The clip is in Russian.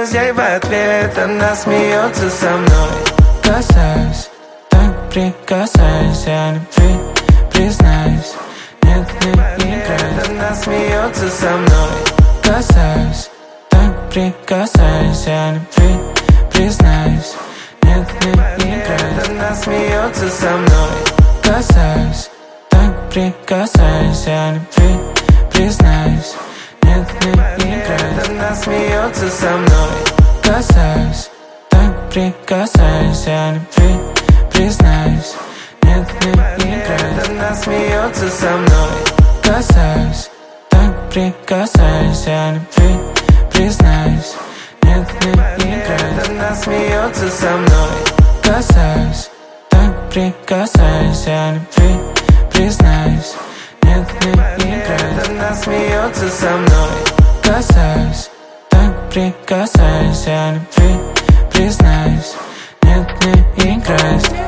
прикасаюсь ей в ответ, она смеется со мной. Касаюсь, так прикасаюсь, я любви признаюсь. Нет, не играюсь. Она смеется со мной. Касаюсь, так прикасаюсь, я любви признаюсь. Нет, не играюсь. Она смеется со мной. Касаюсь, так прикасаюсь, я любви признаюсь. Нет, не играюсь. Она смеется со мной. Касаюсь, так прикасаюсь, я любви признаюсь. Нет, не играюсь. Она смеется со мной. Касаюсь, так прикасаюсь, я любви признаюсь. Нет, не играюсь. Она смеется со мной. Касаюсь, так прикасаюсь, я любви признаюсь. Нет, не играюсь. Она смеется со мной. Касаюсь, так прикасаюсь, я любви признаюсь. Нет, не играюсь.